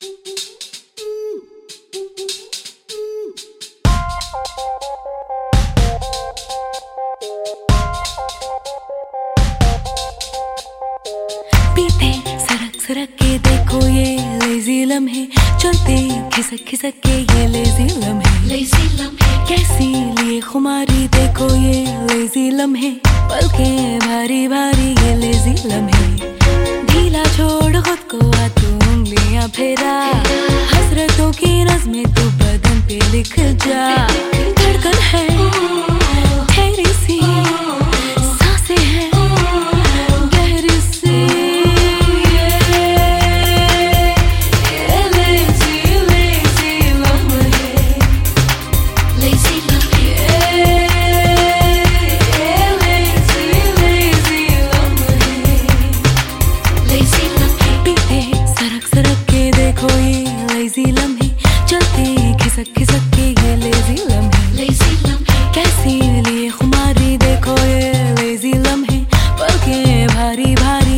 पीते सरक सरक के देखो ये लेजी लम्हे, चलते खिसक खिसक के ये लेजी लम्हे, कैसी लिए खुमारी देखो ये लेजी लम्हे, पलकें भारी भारी ये लेजी लम्हे, ढीला छोड़ खुद को आ तू उंगलियां फेरा, हसरतों की नज़्में तू बदन पे लिख जा, धड़कन है ठहरी सी, सांसें हैं गहरी सी, देखो ये लेजी लम्हे, चलते खिसक खिसक के ये लेजी लम्हे, कैसी लिए खुमारी देखो ये लेजी लम्हे, पलकें भारी भारी